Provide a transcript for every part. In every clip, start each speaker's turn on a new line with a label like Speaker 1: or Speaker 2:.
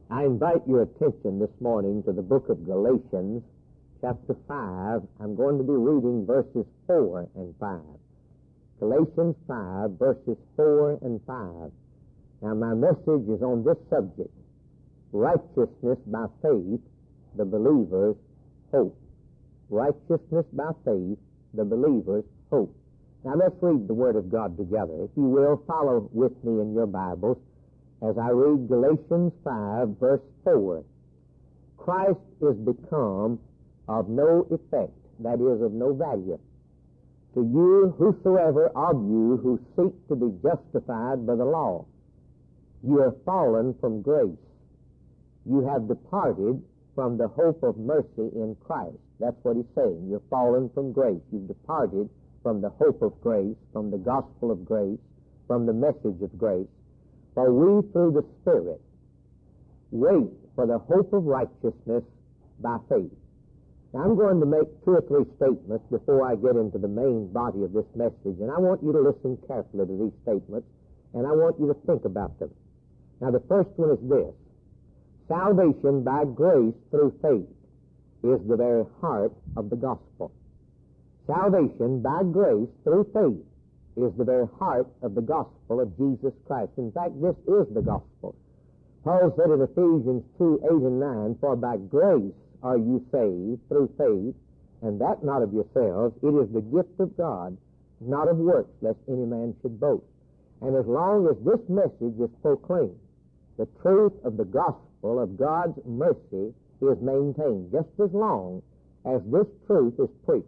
Speaker 1: I invite your attention this morning to the book of Galatians, chapter 5. I'm going to be reading verses 4 and 5. Galatians 5, verses 4 and 5. Now, my message is on this subject: righteousness by faith, the believer's hope. Righteousness by faith, the believer's hope. Now, let's read the Word of God together. If you will, follow with me in your Bibles as I read Galatians 5, verse 4. Christ is become of no effect, that is, of no value, to you whosoever of you who seek to be justified by the law. You are fallen from grace. You have departed from the hope of mercy in Christ. That's what he's saying. You're fallen from grace. You've departed from the hope of grace, from the gospel of grace, from the message of grace. For we, through the Spirit, wait for the hope of righteousness by faith. Now, I'm going to make 2 or 3 statements before I get into the main body of this message, and I want you to listen carefully to these statements, and I want you to think about them. Now, the first one is this: salvation by grace through faith is the very heart of the gospel. Salvation by grace through faith is the very heart of the gospel of Jesus Christ. In fact, this is the gospel. Paul said in Ephesians 2, 8 and 9, "For by grace are you saved through faith, and that not of yourselves. It is the gift of God, not of works, lest any man should boast." And as long as this message is proclaimed, the truth of the gospel of God's mercy is maintained. Just as long as this truth is preached,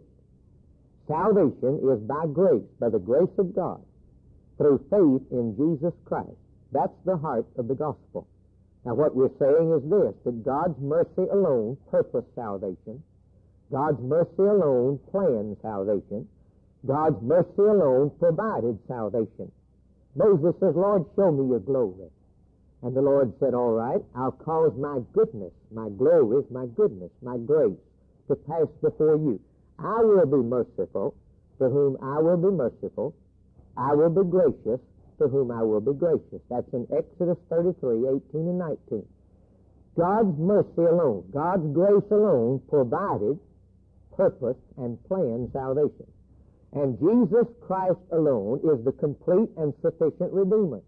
Speaker 1: salvation is by grace, by the grace of God, through faith in Jesus Christ. That's the heart of the gospel. Now, what we're saying is this: that God's mercy alone purposed salvation. God's mercy alone planned salvation. God's mercy alone provided salvation. Moses says, "Lord, show me your glory." And the Lord said, "All right, I'll cause my goodness, my glory, my goodness, my grace to pass before you. I will be merciful to whom I will be merciful. I will be gracious to whom I will be gracious." That's in Exodus 33, 18 and 19. God's mercy alone, God's grace alone provided, purposed, and planned salvation. And Jesus Christ alone is the complete and sufficient Redeemer.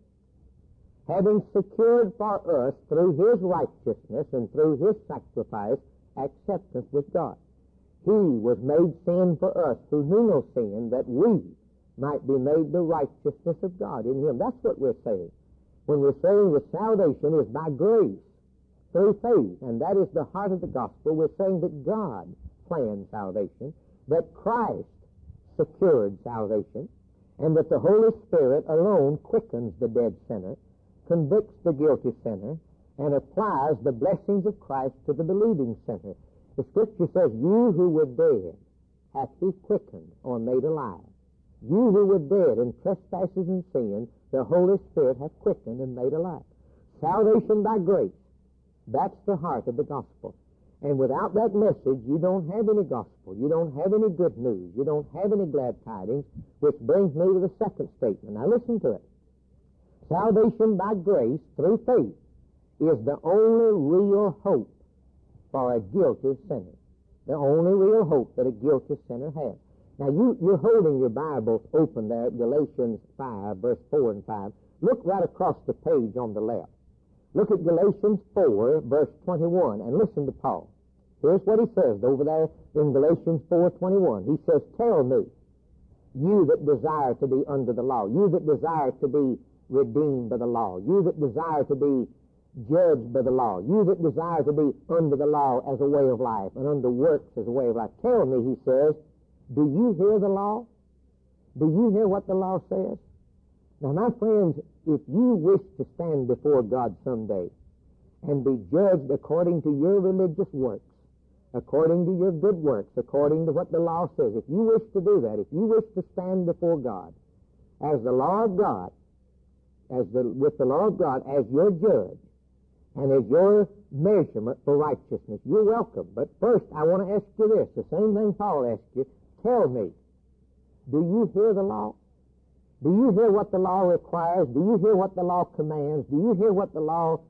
Speaker 1: Having secured for us through his righteousness and through his sacrifice acceptance with God. He was made sin for us who knew no sin, that we might be made the righteousness of God in him. That's what we're saying. When we're saying that salvation is by grace, through faith, and that is the heart of the gospel, we're saying that God planned salvation, that Christ secured salvation, and that the Holy Spirit alone quickens the dead sinner, convicts the guilty sinner, and applies the blessings of Christ to the believing sinner. The Scripture says, "You who were dead hath he quickened," or made alive. You who were dead in trespasses and sin, the Holy Spirit hath quickened and made alive. Salvation by grace, that's the heart of the gospel. And without that message, you don't have any gospel. You don't have any good news. You don't have any glad tidings, which brings me to the second statement. Now listen to it. Salvation by grace through faith is the only real hope for a guilty sinner. The only real hope that a guilty sinner has. Now, you're holding your Bibles open there at Galatians 5, verse 4 and 5. Look right across the page on the left. Look at Galatians 4, verse 21, and listen to Paul. Here's what he says over there in Galatians 4:21. He says, "Tell me, you that desire to be under the law, you that desire to be redeemed by the law, you that desire to be judged by the law, you that desire to be under the law as a way of life and under works as a way of life. Tell me," he says, "do you hear the law? Do you hear what the law says?" Now, my friends, if you wish to stand before God someday and be judged according to your religious works, according to your good works, according to what the law says, if you wish to do that, if you wish to stand before God as the law of God, with the law of God as your judge and as your measurement for righteousness, you're welcome. But first, I want to ask you this, the same thing Paul asked you. Tell me, do you hear the law? Do you hear what the law requires? Do you hear what the law commands? Do you hear what the law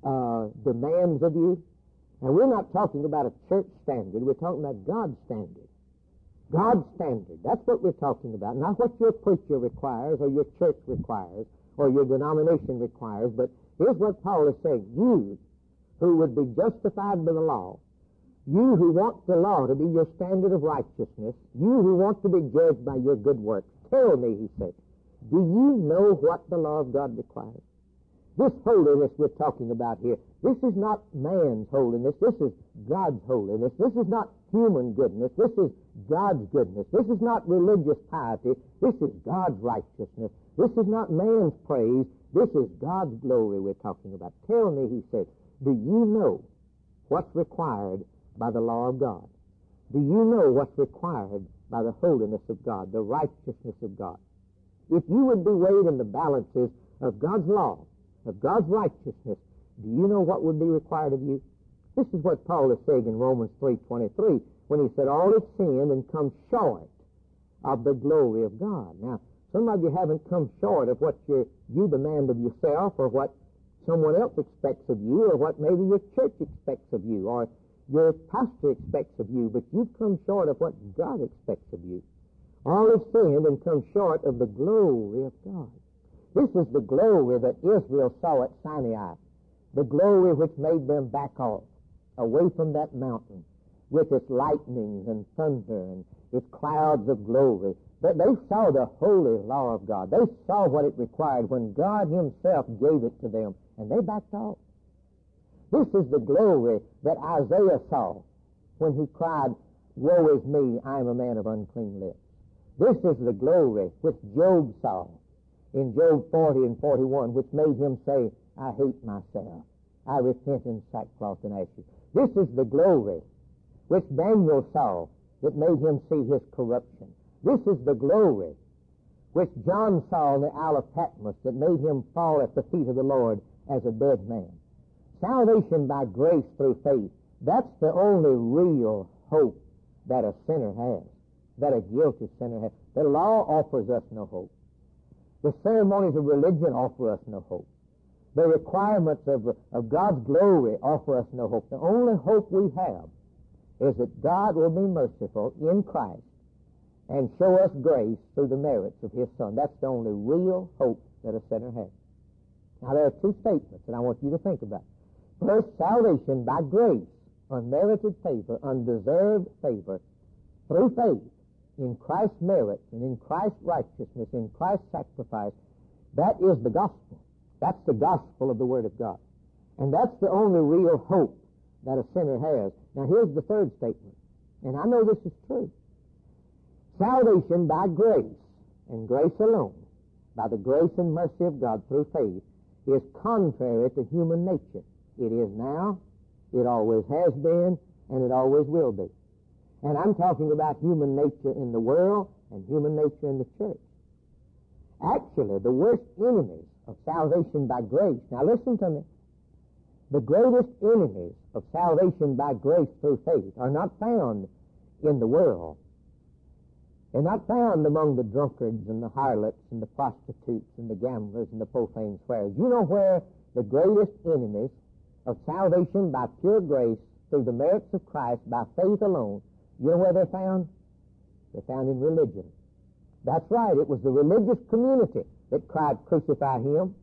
Speaker 1: demands of you. And we're not talking about a church standard. We're talking about God's standard. God's standard. That's what we're talking about. Not what your preacher requires or your church requires or your denomination requires, but here's what Paul is saying. You who would be justified by the law, you who want the law to be your standard of righteousness, you who want to be judged by your good works, tell me, he said, do you know what the law of God requires? This holiness we're talking about here, this is not man's holiness, this is God's holiness. This is not human goodness, this is God's goodness. This is not religious piety, this is God's righteousness. This is not man's praise, this is God's glory we're talking about. Tell me, he said, do you know what's required by the law of God? Do you know what's required by the holiness of God, the righteousness of God? If you would be weighed in the balances of God's law, of God's righteousness, do you know what would be required of you? This is what Paul is saying in Romans 3:23 when he said, all have sinned and come short of the glory of God. Now, some of you haven't come short of what you demand of yourself or what someone else expects of you or what maybe your church expects of you or your pastor expects of you, but you've come short of what God expects of you. All have sinned and come short of the glory of God. This is the glory that Israel saw at Sinai, the glory which made them back off, away from that mountain, with its lightnings and thunder and its clouds of glory. But they saw the holy law of God. They saw what it required when God himself gave it to them, and they backed off. This is the glory that Isaiah saw when he cried, woe is me, I am a man of unclean lips. This is the glory which Job saw in Job 40 and 41, which made him say, I hate myself. I repent in sackcloth and ashes. This is the glory which Daniel saw that made him see his corruption. This is the glory which John saw on the Isle of Patmos that made him fall at the feet of the Lord as a dead man. Salvation by grace through faith, that's the only real hope that a sinner has, that a guilty sinner has. The law offers us no hope. The ceremonies of religion offer us no hope. The requirements of God's glory offer us no hope. The only hope we have is that God will be merciful in Christ and show us grace through the merits of his Son. That's the only real hope that a sinner has. Now, there are two statements that I want you to think about. First, salvation by grace, unmerited favor, undeserved favor, through faith in Christ's merit and in Christ's righteousness, in Christ's sacrifice. That is the gospel. That's the gospel of the Word of God. And that's the only real hope that a sinner has. Now, here's the third statement, and I know this is true. Salvation by grace, and grace alone, by the grace and mercy of God through faith, is contrary to human nature. It is now, it always has been, and it always will be. And I'm talking about human nature in the world and human nature in the church. Actually, the worst enemies of salvation by grace, now listen to me, the greatest enemies of salvation by grace through faith are not found in the world. They're not found among the drunkards and the harlots and the prostitutes and the gamblers and the profane swearers. You know where the greatest enemies of salvation by pure grace through the merits of Christ by faith alone, you know where they're found? They're found in religion. That's right. It was the religious community that cried, crucify him.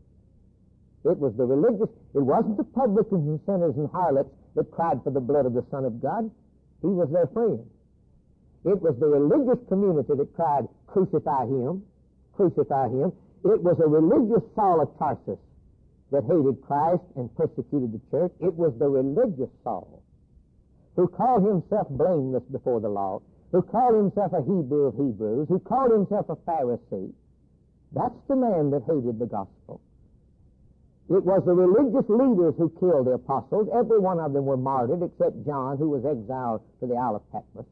Speaker 1: It was the religious, it wasn't the publicans and sinners and harlots that cried for the blood of the Son of God. He was their friend. It was the religious community that cried, crucify him, crucify him. It was a religious Saul of Tarsus that hated Christ and persecuted the church. It was the religious Saul who called himself blameless before the law, who called himself a Hebrew of Hebrews, who called himself a Pharisee. That's the man that hated the gospel. It was the religious leaders who killed the apostles. Every one of them were martyred except John, who was exiled to the Isle of Patmos.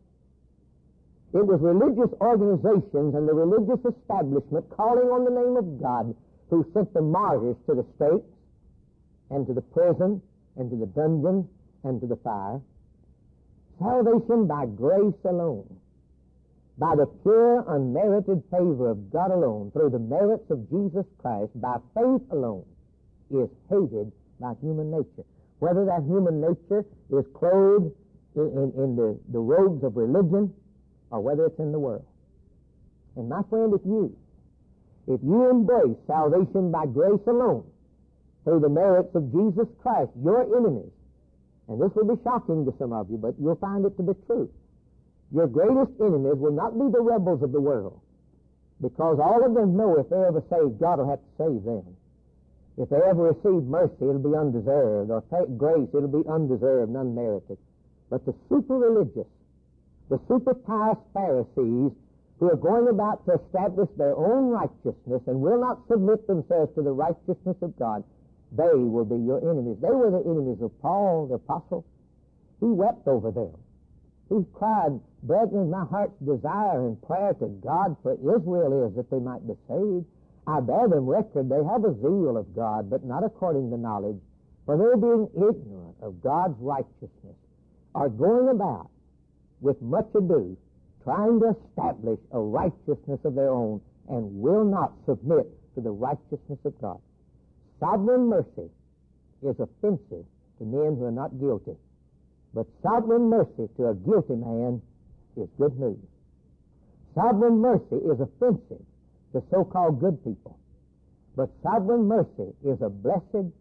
Speaker 1: It was religious organizations and the religious establishment calling on the name of God who sent the martyrs to the stakes and to the prison and to the dungeon and to the fire. Salvation by grace alone, by the pure, unmerited favor of God alone, through the merits of Jesus Christ, by faith alone, is hated by human nature. Whether that human nature is clothed in the robes of religion or whether it's in the world. And my friend, if you embrace salvation by grace alone, through the merits of Jesus Christ, your enemies, and this will be shocking to some of you, but you'll find it to be true, your greatest enemies will not be the rebels of the world, because all of them know if they're ever saved, God will have to save them. If they ever receive mercy, it'll be undeserved, or grace, it'll be undeserved and unmerited. But the super-religious, the super-pious Pharisees, who are going about to establish their own righteousness and will not submit themselves to the righteousness of God, they will be your enemies. They were the enemies of Paul, the apostle. He wept over them. He cried, "Brethren, my heart's desire and prayer to God for Israel is that they might be saved. I bear them record they have a zeal of God, but not according to knowledge. For they, being ignorant of God's righteousness, are going about with much ado, trying to establish a righteousness of their own, and will not submit to the righteousness of God." Sovereign mercy is offensive to men who are not guilty. But sovereign mercy to a guilty man is good news. Sovereign mercy is offensive to so-called good people. But sovereign mercy is a blessed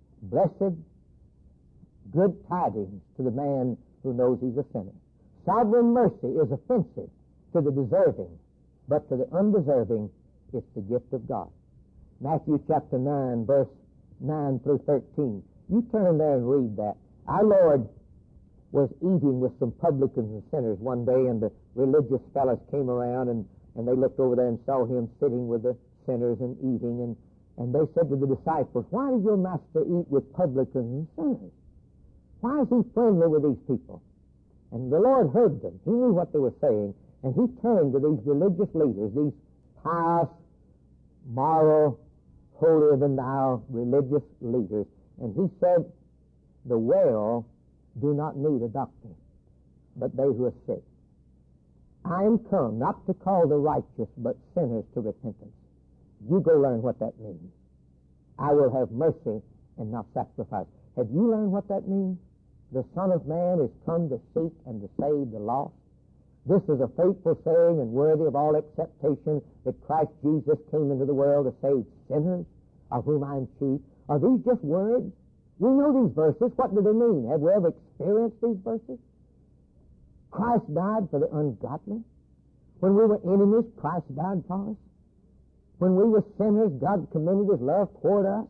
Speaker 1: good tidings to the man who knows he's a sinner. Sovereign mercy is offensive to the deserving, but to the undeserving, it's the gift of God. Matthew chapter 9, verse 9 through 13. You turn there and read that. Our Lord was eating with some publicans and sinners one day, and the religious fellows came around, and they looked over there and saw him sitting with the sinners and eating, and they said to the disciples, "Why does your master eat with publicans and sinners? Why is he friendly with these people?" And the Lord heard them. He knew what they were saying, and he turned to these religious leaders, these pious, moral, holier-than-thou religious leaders, and he said, "The well do not need a doctor, but they who are sick. I am come not to call the righteous, but sinners to repentance." You go learn what that means. I will have mercy and not sacrifice. Have you learned what that means? The Son of Man is come to seek and to save the lost. This is a faithful saying and worthy of all acceptation, that Christ Jesus came into the world to save sinners, of whom I am chief. Are these just words? We know these verses. What do they mean? Have we ever experienced these verses? Christ died for the ungodly. When we were enemies, Christ died for us. When we were sinners, God commended His love toward us.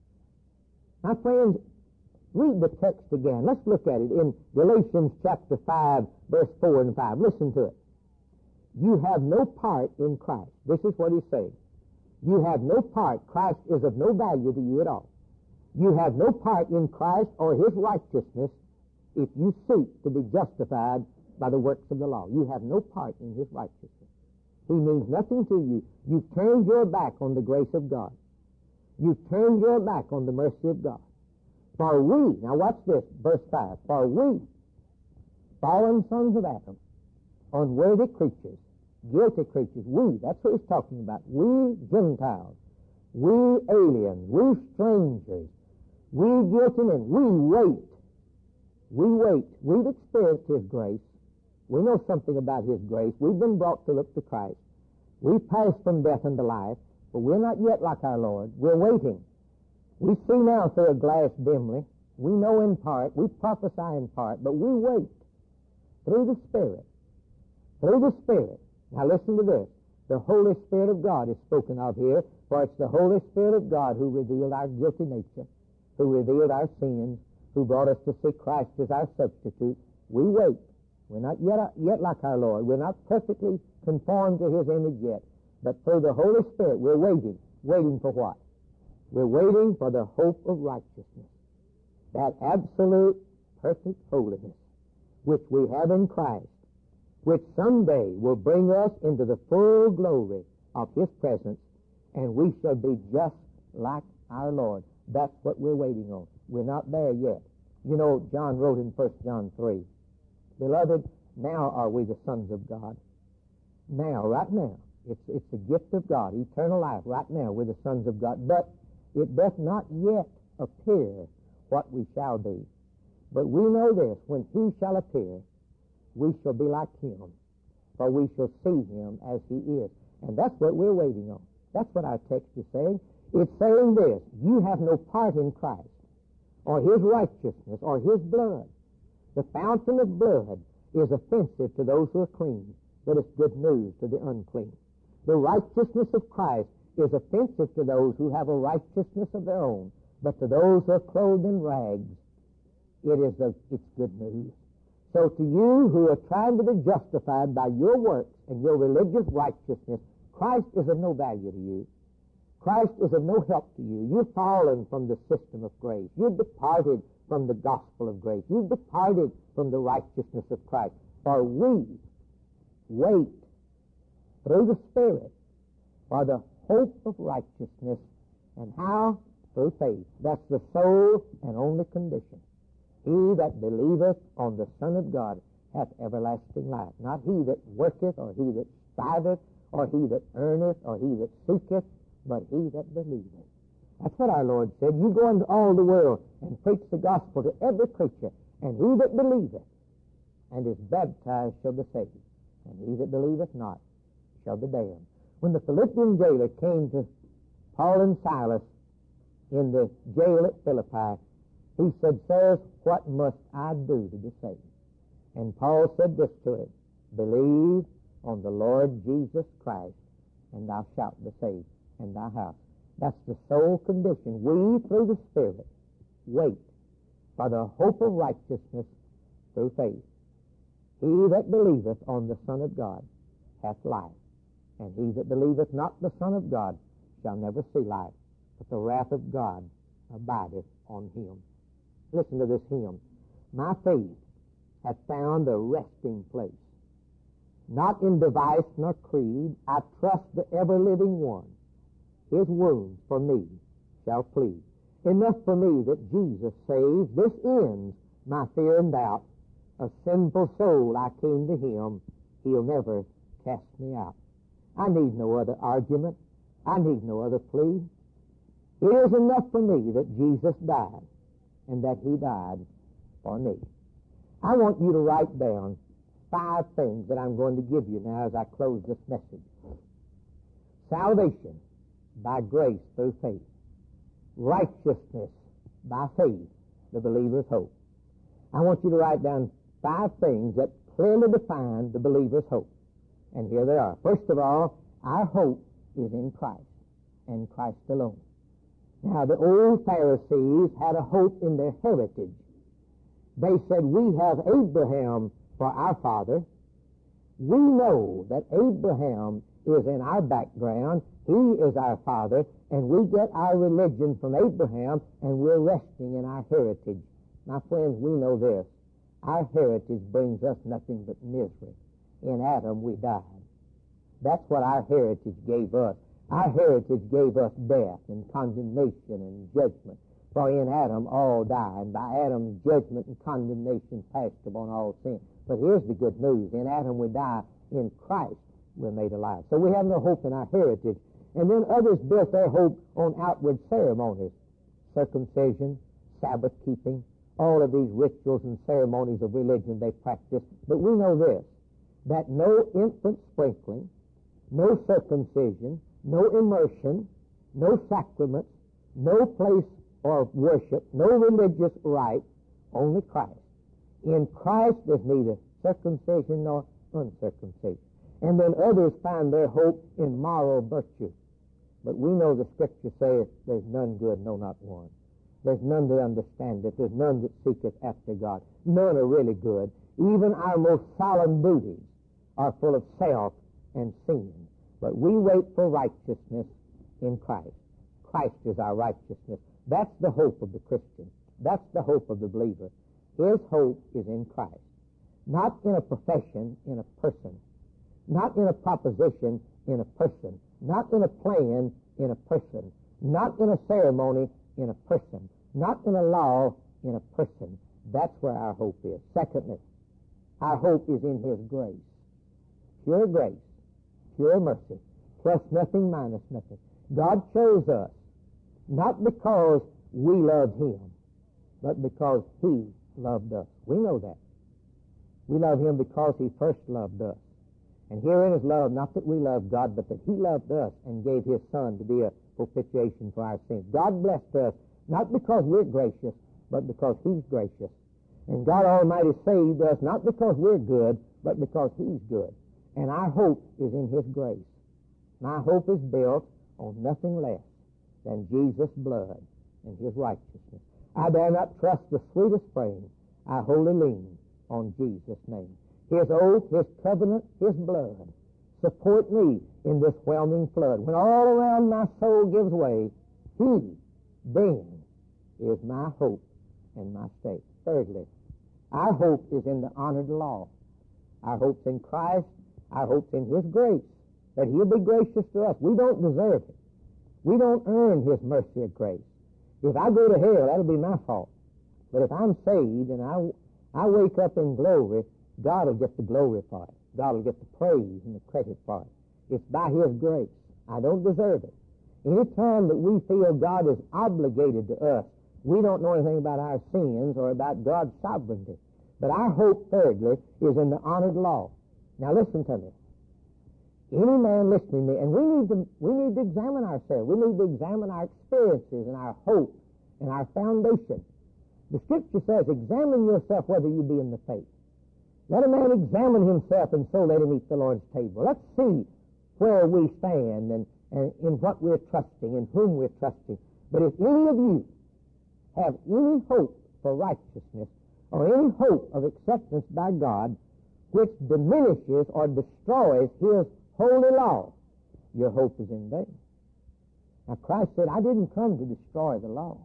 Speaker 1: My friends, read the text again. Let's look at it in Galatians chapter 5, verse 4 and 5. Listen to it. You have no part in Christ. This is what he's saying. You have no part. Christ is of no value to you at all. You have no part in Christ or His righteousness if you seek to be justified by the works of the law. You have no part in His righteousness. He means nothing to you. You've turned your back on the grace of God. You've turned your back on the mercy of God. For we, now watch this, verse 5, for we, fallen sons of Adam, unworthy creatures, guilty creatures, we, that's what he's talking about, we Gentiles, we aliens, we strangers, we guilty men, we wait. We've experienced His grace. We know something about His grace. We've been brought to look to Christ. We've passed from death into life, but we're not yet like our Lord. We're waiting. We see now through a glass dimly. We know in part. We prophesy in part, but we wait through the Spirit. Through the Spirit. Now listen to this. The Holy Spirit of God is spoken of here, for it's the Holy Spirit of God who revealed our guilty nature, who revealed our sins, who brought us to see Christ as our substitute. We wait. We're not yet like our Lord. We're not perfectly conformed to His image yet. But through the Holy Spirit, we're waiting. Waiting for what? We're waiting for the hope of righteousness. That absolute, perfect holiness, which we have in Christ, which someday will bring us into the full glory of His presence, and we shall be just like our Lord. That's what we're waiting on. We're not there yet. You know, John wrote in 1 John 3, Beloved, now are we the sons of God. Now, right now. It's a gift of God, eternal life. Right now, we're the sons of God. But it doth not yet appear what we shall be. But we know this, when he shall appear, we shall be like him, for we shall see him as he is. And that's what we're waiting on. That's what our text is saying. It's saying this: you have no part in Christ, or his righteousness, or his blood. The fountain of blood is offensive to those who are clean, but it's good news to the unclean. The righteousness of Christ is offensive to those who have a righteousness of their own, but to those who are clothed in rags, it's good news. So to you who are trying to be justified by your works and your religious righteousness, Christ is of no value to you. Christ is of no help to you. You've fallen from the system of grace. You've departed from the gospel of grace. You've departed from the righteousness of Christ. For we wait through the Spirit for the hope of righteousness. And how? Through faith. That's the sole and only condition. He that believeth on the Son of God hath everlasting life. Not he that worketh, or he that striveth, or he that earneth, or he that seeketh, but he that believeth. That's what our Lord said. You go into all the world and preach the gospel to every creature, and he that believeth and is baptized shall be saved, and he that believeth not shall be damned. When the Philippian jailer came to Paul and Silas in the jail at Philippi, he said, "Sirs, what must I do to be saved?" And Paul said this to him: "Believe on the Lord Jesus Christ, and thou shalt be saved, and thy house." That's the sole condition. We, through the Spirit, wait for the hope of righteousness through faith. He that believeth on the Son of God hath life, and he that believeth not the Son of God shall never see life, but the wrath of God abideth on him. Listen to this hymn. My faith hath found a resting place. Not in device nor creed, I trust the ever-living one. His wounds for me shall plead. Enough for me that Jesus saves. This ends my fear and doubt. A sinful soul, I came to him. He'll never cast me out. I need no other argument. I need no other plea. It is enough for me that Jesus died, and that he died for me. I want you to write down 5 things that I'm going to give you now as I close this message. Salvation by grace through faith. Righteousness by faith, the believer's hope. I want you to write down 5 things that clearly define the believer's hope. And here they are. First of all, our hope is in Christ, and Christ alone. Now, the old Pharisees had a hope in their heritage. They said, "We have Abraham for our father. We know that Abraham is in our background. He is our father, and we get our religion from Abraham, and we're resting in our heritage." My friends, we know this. Our heritage brings us nothing but misery. In Adam, we died. That's what our heritage gave us. Our heritage gave us death and condemnation and judgment. For in Adam all die, and by Adam's judgment and condemnation passed upon all sin. But here's the good news. In Adam we die. In Christ we're made alive. So we have no hope in our heritage. And then others built their hope on outward ceremonies. Circumcision, Sabbath keeping, all of these rituals and ceremonies of religion they practiced. But we know this, that no infant sprinkling, no circumcision, no immersion, no sacraments, no place of worship, no religious rite, only Christ. In Christ there's neither circumcision nor uncircumcision. And then others find their hope in moral virtue. But we know the Scripture says there's none good, no, not one. There's none that understand it. There's none that seeketh after God. None are really good. Even our most solemn duties are full of self and sin. But we wait for righteousness in Christ. Christ is our righteousness. That's the hope of the Christian. That's the hope of the believer. His hope is in Christ. Not in a profession, in a person. Not in a proposition, in a person. Not in a plan, in a person. Not in a ceremony, in a person. Not in a law, in a person. That's where our hope is. Secondly, our hope is in His grace. Pure grace. Pure mercy. Plus nothing, minus nothing. God chose us not because we love Him,
Speaker 2: but because He loved us. We know that. We love Him because He first loved us. And herein is love, not that we love God, but that He loved us and gave His Son to be a propitiation for our sins. God blessed us, not because we're gracious, but because He's gracious. And God Almighty saved us, not because we're good, but because He's good. And our hope is in His grace. My hope is built on nothing less than Jesus' blood and His righteousness. I dare not trust the sweetest frame. I wholly lean on Jesus' name. His oath, His covenant, His blood support me in this whelming flood. When all around my soul gives way, He then is my hope and my stay. Thirdly, our hope is in the honored law. Our hope's in Christ. Our hope's in His grace, that He'll be gracious to us. We don't deserve it. We don't earn His mercy or grace. If I go to hell, that'll be my fault. But if I'm saved and I wake up in glory, God will get the glory for it. God will get the praise and the credit for it. It's by His grace. I don't deserve it. Any time that we feel God is obligated to us, we don't know anything about our sins or about God's sovereignty. But our hope, thirdly, is in the honored law. Now listen to me. Any man listening to me, and we need to examine ourselves. We need to examine our experiences and our hope and our foundation. The Scripture says, examine yourself whether you be in the faith. Let a man examine himself, and so let him eat the Lord's table. Let's see where we stand and in what we're trusting, in whom we're trusting. But if any of you have any hope for righteousness or any hope of acceptance by God which diminishes or destroys His holy law, your hope is in vain. Now Christ said, I didn't come to destroy the law.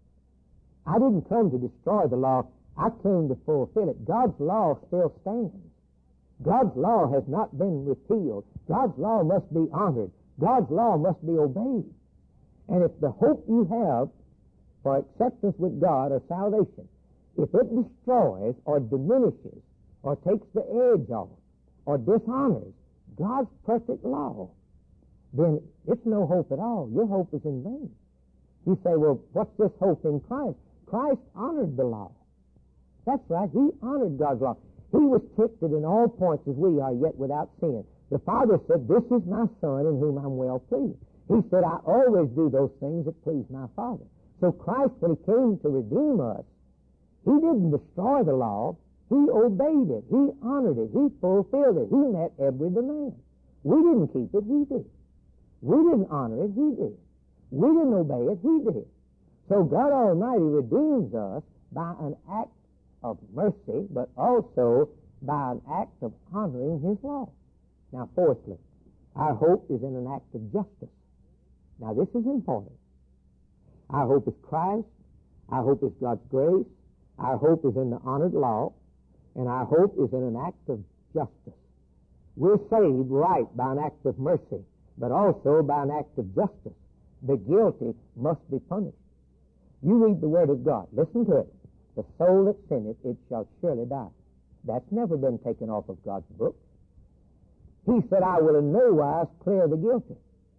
Speaker 2: I didn't come to destroy the law. I came to fulfill it. God's law still stands. God's law has not been repealed. God's law must be honored. God's law must be obeyed. And if the hope you have for acceptance with God or salvation, if it destroys or diminishes or takes the edge off or dishonors God's perfect law, then it's no hope at all. Your hope is in vain. You say, well, what's this hope in Christ? Christ honored the law. That's right. He honored God's law. He was tempted in all points as we are, yet without sin. The Father said, this is my Son in whom I'm well pleased. He said, I always do those things that please my Father. So Christ, when He came to redeem us, He didn't destroy the law. He obeyed it. He honored it. He fulfilled it. He met every demand. We didn't keep it. He did. We didn't honor it. He did. We didn't obey it. He did. So God Almighty redeems us by an act of mercy, but also by an act of honoring His law. Now, fourthly, our hope is in an act of justice. Now, this is important. Our hope is Christ. Our hope is God's grace. Our hope is in the honored law. And our hope is in an act of justice. We're saved right by an act of mercy, but also by an act of justice. The guilty must be punished. You read the Word of God. Listen to it. The soul that sinneth, it shall surely die. That's never been taken off of God's book. He said, I will in no wise clear the guilty.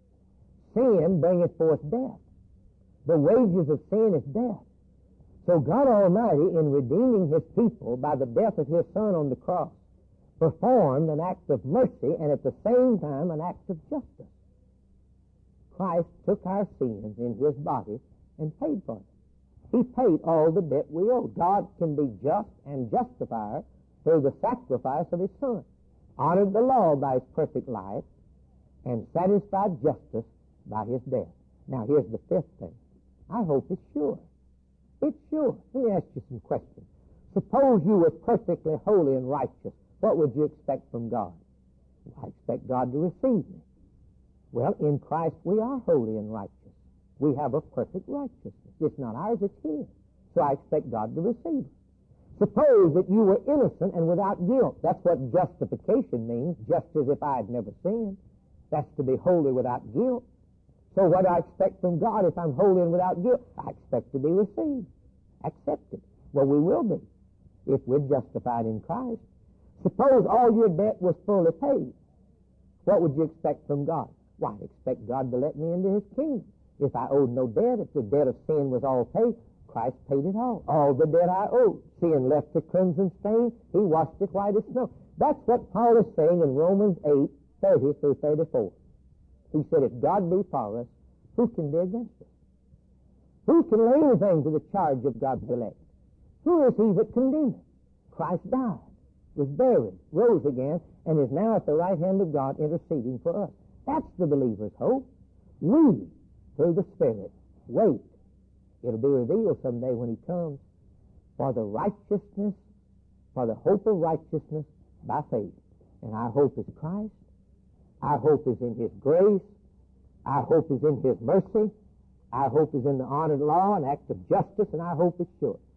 Speaker 2: Sin bringeth forth death. The wages of sin is death. So God Almighty, in redeeming His people by the death of His Son on the cross, performed an act of mercy and at the same time an act of justice. Christ took our sins in His body and paid for it. He paid all the debt we owe. God can be just and justifier through the sacrifice of His Son, honored the law by His perfect life, and satisfied justice by His death. Now here's the fifth thing. Our hope is sure. It's sure. Let me ask you some questions. Suppose you were perfectly holy and righteous. What would you expect from God? I expect God to receive me. Well, in Christ we are holy and righteous. We have a perfect righteousness. It's not ours, it's His. So I expect God to receive us. Suppose that you were innocent and without guilt. That's what justification means, just as if I had never sinned. That's to be holy without guilt. So what do I expect from God if I'm holy and without guilt? I expect to be received, accepted. Well, we will be if we're justified in Christ. Suppose all your debt was fully paid. What would you expect from God? Why, I'd expect God to let me into His kingdom. If I owed no debt, if the debt of sin was all paid, Christ paid it all. All the debt I owed. Sin left the crimson stain. He washed it white as snow. That's what Paul is saying in Romans 8:30 through 34. He said, if God be for us, who can be against us? Who can lay anything to the charge of God's elect? Who is he that condemneth? Christ died, was buried, rose again, and is now at the right hand of God interceding for us. That's the believer's hope. We, through the Spirit, wait. It'll be revealed someday when he comes for the righteousness, for the hope of righteousness by faith. And our hope is Christ. Our hope is in his grace. Our hope is in his mercy. Our hope is in the honored law and act of justice, and our hope is sure.